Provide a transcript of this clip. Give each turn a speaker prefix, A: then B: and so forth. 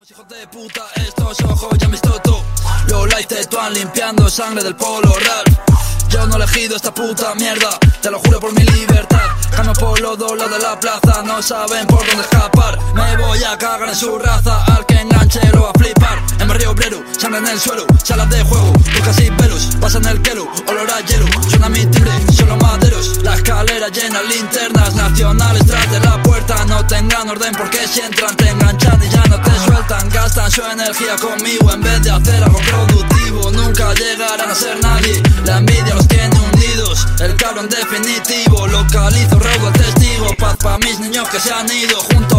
A: Hijos de puta, estos ojos ya me estoto. Los likes te están limpiando sangre del polo real. Yo no he elegido esta puta mierda, te lo juro por mi libertad. Cambio por los dos lados de la plaza, no saben por dónde escapar. Me voy a cagar en su raza, al que enganche lo va a flipar. En barrio obrero, sangre en el suelo, salas de juego, buscas y pelos, pasan el kelo, olor a hielo. Suena mi timbre, son los maderos, la escalera llena, linternas nacionales tras de la puerta. No tengan orden porque si entran te enganchan y ya no te sueltan. Gastan su energía conmigo en vez de hacer algo productivo. Nunca llegarán a ser nadie, la envidia los tiene hundidos. El cabrón definitivo, localizo, robo el testigo. Paz pa' mis niños que se han ido juntos.